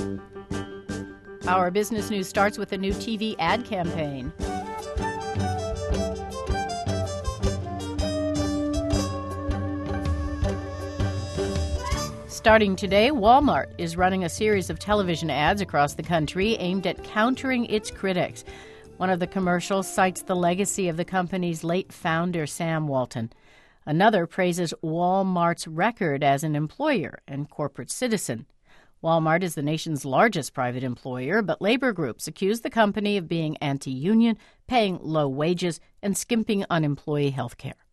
Our business news starts with a new TV ad campaign. Starting today, Walmart is running a series of television ads across the country aimed at countering its critics. One of the commercials cites the legacy of the company's late founder, Sam Walton. Another praises Walmart's record as an employer and corporate citizen. Walmart is the nation's largest private employer, but labor groups accuse the company of being anti-union, paying low wages, and skimping on employee health care.